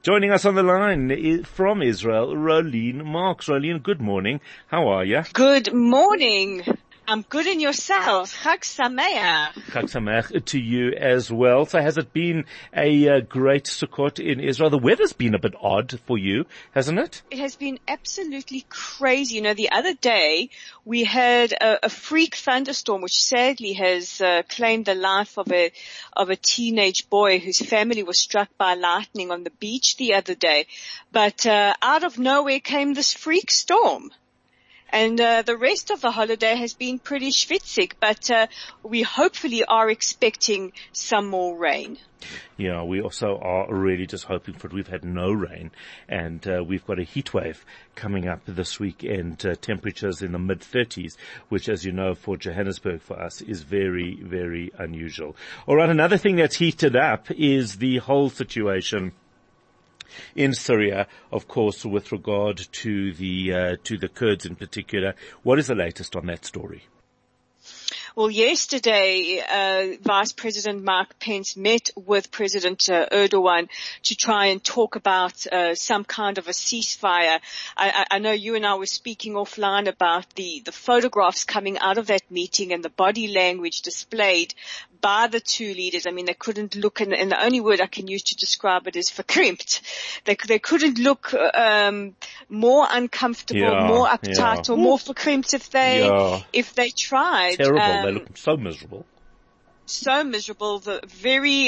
Joining us on the line from Israel, Rolene Marks. Rolene, good morning. How are you? Good morning. I'm good, in yourself. Chag Sameach. Chag Sameach to you as well. So has it been a great Sukkot in Israel? The weather's been a bit odd for you, hasn't it? It has been absolutely crazy. You know, the other day we had a freak thunderstorm which sadly has claimed the life of a teenage boy whose family was struck by lightning on the beach the other day. But out of nowhere came this freak storm. And the rest of the holiday has been pretty schwitzig, but we hopefully are expecting some more rain. Yeah, we also are really just hoping for it. We've had no rain, and we've got a heat wave coming up this weekend, temperatures in the mid-30s, which, as you know, for Johannesburg, for us, is very, very unusual. All right, another thing that's heated up is the whole situation in Syria, of course, with regard to the Kurds in particular. What is the latest on that story? Well, yesterday, Vice President Mike Pence met with President Erdogan to try and talk about some kind of a ceasefire. I know you and I were speaking offline about the photographs coming out of that meeting and the body language displayed by the two leaders. I mean, they couldn't look, and the only word I can use to describe it is verkrimpt. They couldn't look more uncomfortable, more uptight, or more verkrimpt if they tried. Terrible. They look so miserable. So miserable. The very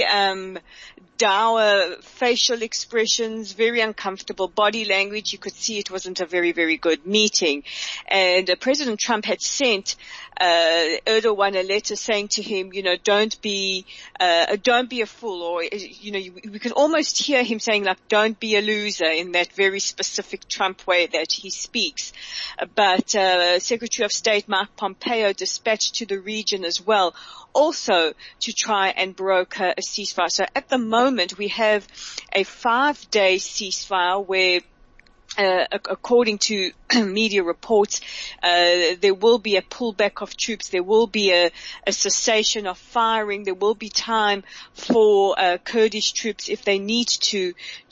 dour facial expressions, very uncomfortable body language. You could see it wasn't a very, very good meeting. And President Trump had sent Erdogan a letter saying to him, you know, don't be a fool, or, you know, we could almost hear him saying, like, don't be a loser, in that very specific Trump way that he speaks. But Secretary of State Mike Pompeo dispatched to the region as well, also to try and broker a ceasefire. So at the moment we have a 5-day ceasefire where according to media reports, there will be a pullback of troops. There will be a cessation of firing. There will be time for Kurdish troops, if they need to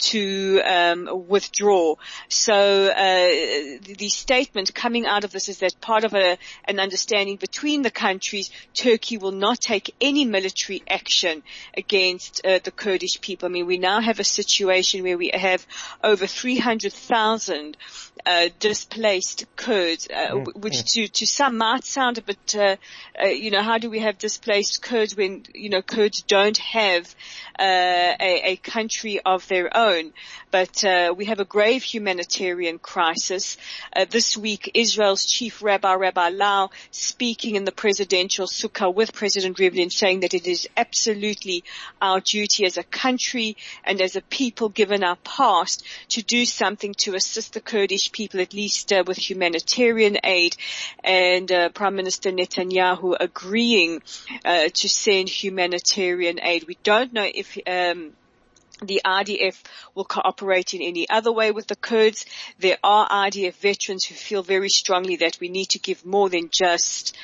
withdraw. So the statement coming out of this is that part of an understanding between the countries, Turkey will not take any military action against the Kurdish people. I mean, we now have a situation where we have over 300,000 displaced Kurds, which to some might sound a bit, you know, how do we have displaced Kurds when, you know, Kurds don't have a country of their own? But we have a grave humanitarian crisis. This week, Israel's chief rabbi, Rabbi Lau, speaking in the presidential sukkah with President Rivlin, saying that it is absolutely our duty as a country and as a people, given our past, to do something to assist the Kurdish people, at least with humanitarian aid. And Prime Minister Netanyahu agreeing to send humanitarian aid. We don't know if the IDF will cooperate in any other way with the Kurds. There are IDF veterans who feel very strongly that we need to give more than just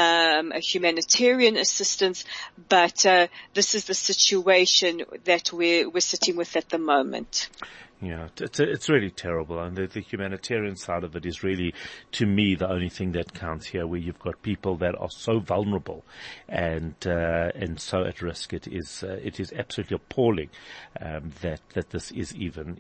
a humanitarian assistance, but this is the situation that we're sitting with at the moment. Yeah, it's really terrible. And the humanitarian side of it is really, to me, the only thing that counts here, where you've got people that are so vulnerable and so at risk. It is absolutely appalling, that this is even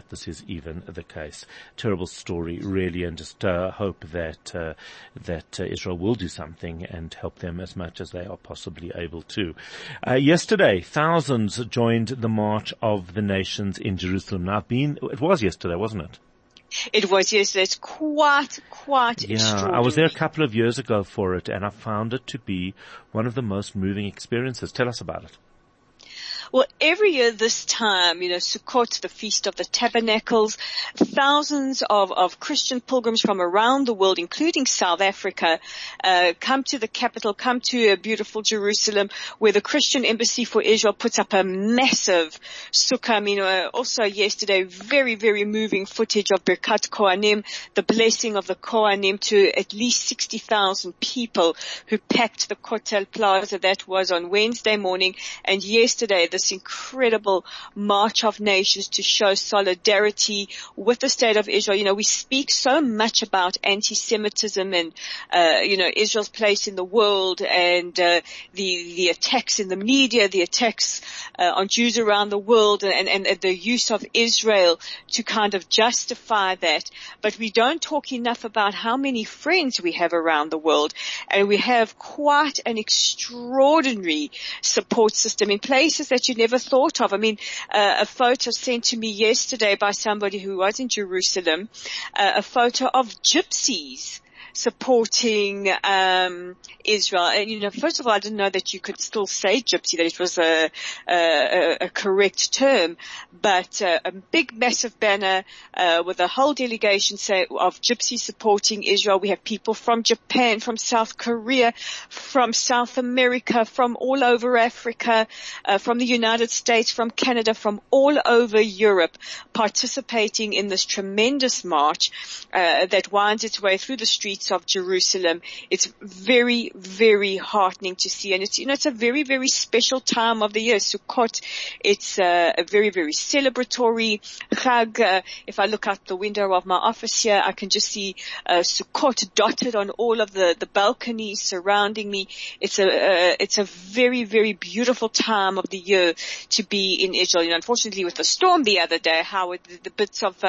the case. Terrible story, really, and just, hope that Israel will do something and help them as much as they are possibly able to. Yesterday, thousands joined the March of the Nations in Jerusalem. Now, it was yesterday, wasn't it? It was yesterday. It's quite extraordinary. I was there a couple of years ago for it, and I found it to be one of the most moving experiences. Tell us about it. Well, every year this time, Sukkot, the Feast of the Tabernacles, thousands of Christian pilgrims from around the world, including South Africa, come to the capital, come to beautiful Jerusalem, where the Christian Embassy for Israel puts up a massive sukkah. Also yesterday, very, very moving footage of Birkat Kohanim, the blessing of the Kohanim to at least 60,000 people who packed the Kotel Plaza. That was on Wednesday morning, and yesterday the this incredible march of nations to show solidarity with the state of Israel. You know, we speak so much about anti-Semitism and, Israel's place in the world and, the attacks in the media, the attacks, on Jews around the world and the use of Israel to kind of justify that. But we don't talk enough about how many friends we have around the world, and we have quite an extraordinary support system in places that you never thought of. I mean, a photo sent to me yesterday by somebody who was in Jerusalem, a photo of gypsies supporting Israel. And first of all, I didn't know that you could still say gypsy, that it was a correct term, but a big massive banner with a whole delegation of gypsies supporting Israel. We have people from Japan, from South Korea, from South America, from all over Africa, from the United States, from Canada, from all over Europe, participating in this tremendous march that winds its way through the streets of Jerusalem. It's very, very heartening to see, and it's a very, very special time of the year. Sukkot, it's a very, very celebratory Chag. If I look out the window of my office here, I can just see Sukkot dotted on all of the balconies surrounding me. It's a very, very beautiful time of the year to be in Israel. Unfortunately, with the storm the other day, how the bits of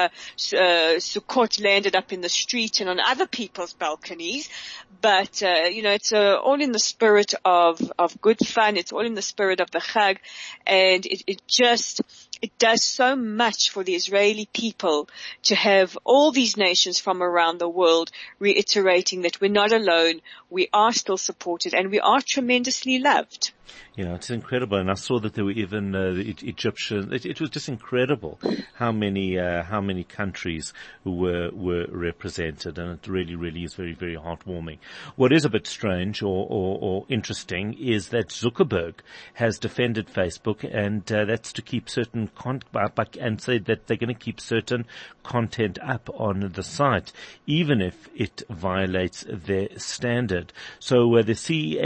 Sukkot landed up in the street and on other people's balconies, but it's all in the spirit of good fun. It's all in the spirit of the Chag, and it does so much for the Israeli people to have all these nations from around the world reiterating that we're not alone, we are still supported, and we are tremendously loved. Yeah, it's incredible. And I saw that there were even the Egyptian. It was just incredible how many countries were represented, and it really, really is very, very heartwarming. What is a bit strange or interesting is that Zuckerberg has defended Facebook, and that's to keep certain and say that they're going to keep certain content up on the site, even if it violates their standard. So the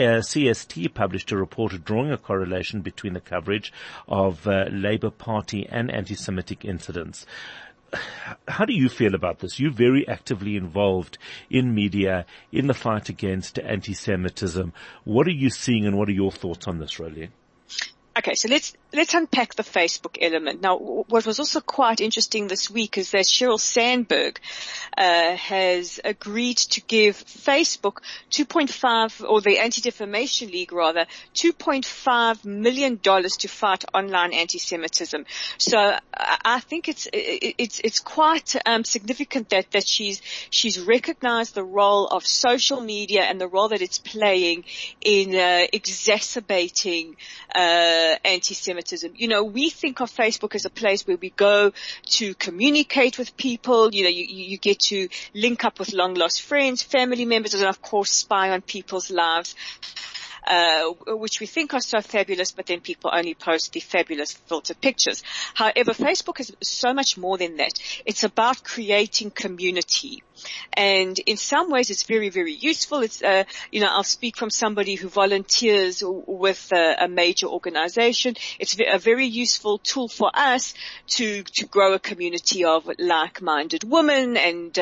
CST published a report drawing a correlation between the coverage of Labour Party and anti-Semitic incidents. How do you feel about this? You're very actively involved in media, in the fight against anti-Semitism. What are you seeing, and what are your thoughts on this, Rolene? Okay, so let's unpack the Facebook element. Now, what was also quite interesting this week is that Sheryl Sandberg has agreed to give Facebook 2.5, or the Anti-Defamation League rather, $2.5 million to fight online anti-Semitism. So I think it's quite significant that she's recognized the role of social media and the role that it's playing in exacerbating anti-Semitism. We think of Facebook as a place where we go to communicate with people. You get to link up with long lost friends, family members, and of course spy on people's lives. Which we think are so fabulous, but then people only post the fabulous filtered pictures. However, Facebook is so much more than that. It's about creating community. And in some ways it's very, very useful. It's, I'll speak from somebody who volunteers with a major organization. It's a very useful tool for us to grow a community of like-minded women and,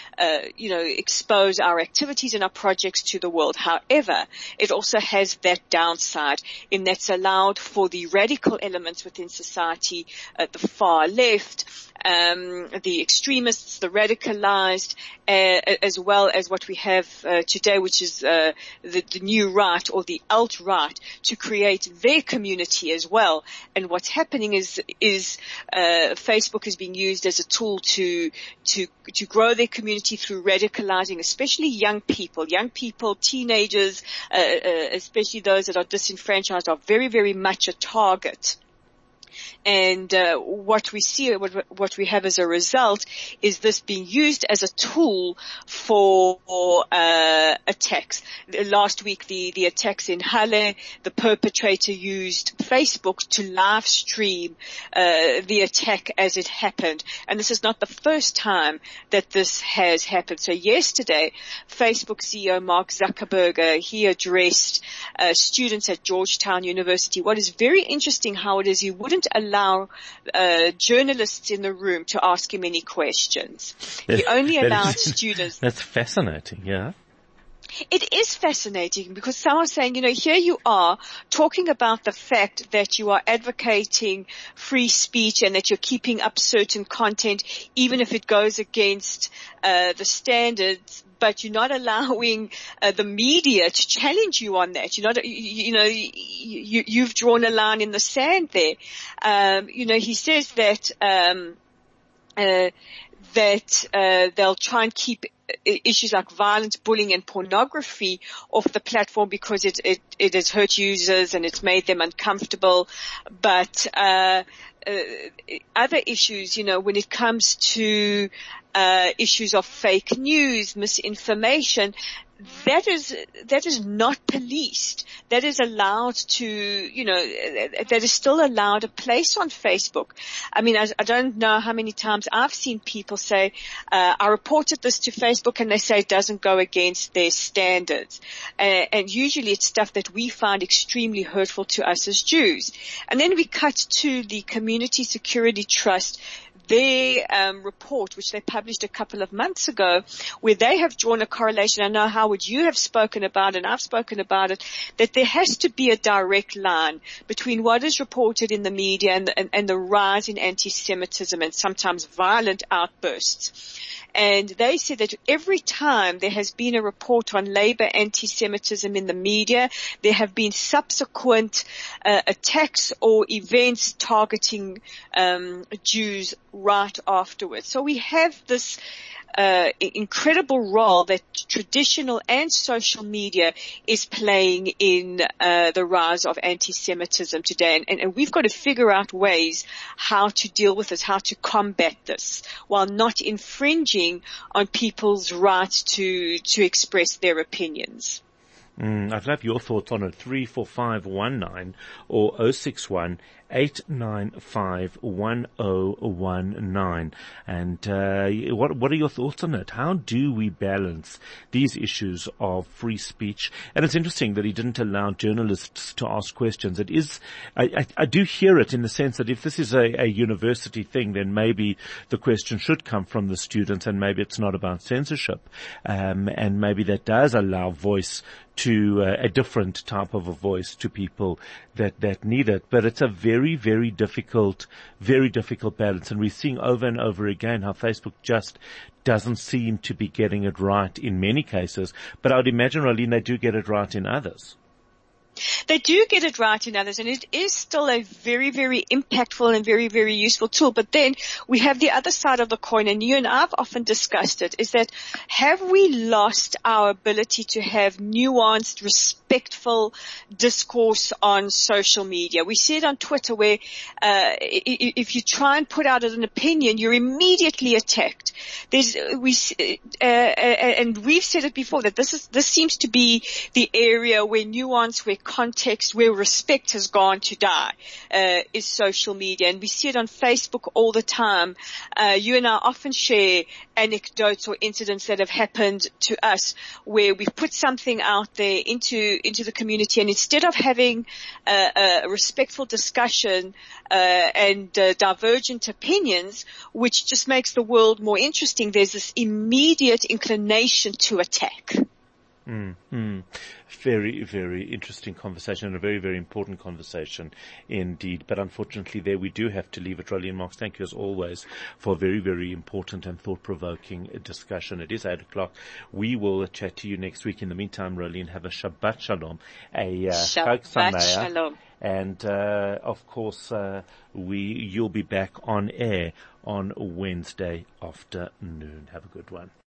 expose our activities and our projects to the world. However, it also has that downside in that's allowed for the radical elements within society, the far left, the extremists, the radicalized, as well as what we have today, which is the new right or the alt-right, to create their community as well. And what's happening is Facebook is being used as a tool to grow their community through radicalizing, especially young people, teenagers, especially those that are disenfranchised, are very, very much a target And what we see, what we have as a result is this being used as a tool for attacks. Last week, the attacks in Halle, the perpetrator used Facebook to live stream the attack as it happened. And this is not the first time that this has happened. So yesterday, Facebook CEO Mark Zuckerberg, he addressed students at Georgetown University. What is very interesting how it is he wouldn't allow journalists in the room to ask him any questions. He only allowed students. That's fascinating, yeah. It is fascinating because someone's saying, here you are talking about the fact that you are advocating free speech and that you're keeping up certain content, even if it goes against the standards, but you're not allowing the media to challenge you on that. You're not, you've drawn a line in the sand there. He says that they'll try and keep issues like violence, bullying and pornography off the platform because it has hurt users and it's made them uncomfortable. But other issues, when it comes to issues of fake news, misinformation, that is not policed. That is allowed to, that is still allowed a place on Facebook. I mean, I don't know how many times I've seen people say, I reported this to Facebook and they say it doesn't go against their standards. And usually it's stuff that we find extremely hurtful to us as Jews. And then we cut to the Community Security Trust, their report, which they published a couple of months ago, where they have drawn a correlation. I know, Howard, you have spoken about, and I've spoken about it, that there has to be a direct line between what is reported in the media and the rise in anti-Semitism and sometimes violent outbursts. And they said that every time there has been a report on labor anti-Semitism in the media, there have been subsequent attacks or events targeting Jews right afterwards. So we have this incredible role that traditional and social media is playing in the rise of anti-Semitism today. And we've got to figure out ways how to deal with this, how to combat this, while not infringing on people's right to express their opinions. I'd love your thoughts on it. 34519 or 061-895-1019. And what are your thoughts on it? How do we balance these issues of free speech? And it's interesting that he didn't allow journalists to ask questions. It is, I do hear it in the sense that if this is a university thing, then maybe the question should come from the students and maybe it's not about censorship. And maybe that does allow voice to a different type of a voice to people that need it. But it's a very, very difficult balance. And we're seeing over and over again how Facebook just doesn't seem to be getting it right in many cases. But I would imagine, Rolene, they do get it right in others. They do get it right in others, and it is still a very, very impactful and very, very useful tool. But then we have the other side of the coin, and you and I have often discussed it, is that have we lost our ability to have nuanced, respectful discourse on social media? We see it on Twitter where if you try and put out an opinion, you're immediately attacked. And we've said it before that this seems to be the area where nuance, where context, where respect has gone to die, is social media. And we see it on Facebook all the time. You and I often share anecdotes or incidents that have happened to us where we've put something out there into the community, and instead of having a respectful discussion and divergent opinions, which just makes the world more interesting, there's this immediate inclination to attack. Very, very interesting conversation and a very, very important conversation indeed. But unfortunately there we do have to leave it. Rolene Marks, thank you as always for a very, very important and thought-provoking discussion. It is 8:00. We will chat to you next week. In the meantime, Rolene, have a Shabbat Shalom. Shabbat Shalom. And, of course, you'll be back on air on Wednesday afternoon. Have a good one.